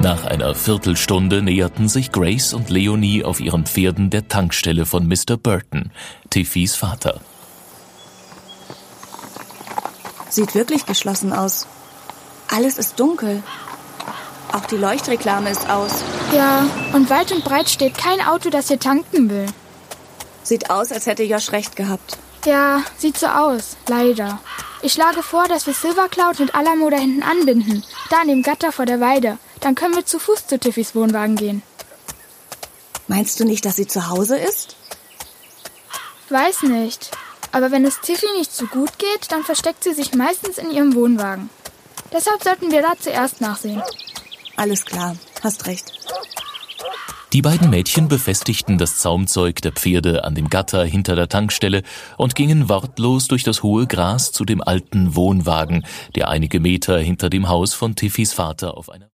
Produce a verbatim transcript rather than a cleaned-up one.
Nach einer Viertelstunde näherten sich Grace und Leonie auf ihren Pferden der Tankstelle von Mister Burton, Tiffys Vater. Sieht wirklich geschlossen aus. Alles ist dunkel. Auch die Leuchtreklame ist aus. Ja, und weit und breit steht kein Auto, das hier tanken will. Sieht aus, als hätte Josh recht gehabt. Ja, sieht so aus. Leider. Ich schlage vor, dass wir Silvercloud und Alamo da hinten anbinden. Da an dem Gatter vor der Weide. Dann können wir zu Fuß zu Tiffys Wohnwagen gehen. Meinst du nicht, dass sie zu Hause ist? Weiß nicht. Aber wenn es Tiffy nicht so gut geht, dann versteckt sie sich meistens in ihrem Wohnwagen. Deshalb sollten wir da zuerst nachsehen. Alles klar, hast recht. Die beiden Mädchen befestigten das Zaumzeug der Pferde an dem Gatter hinter der Tankstelle und gingen wortlos durch das hohe Gras zu dem alten Wohnwagen, der einige Meter hinter dem Haus von Tiffys Vater auf einer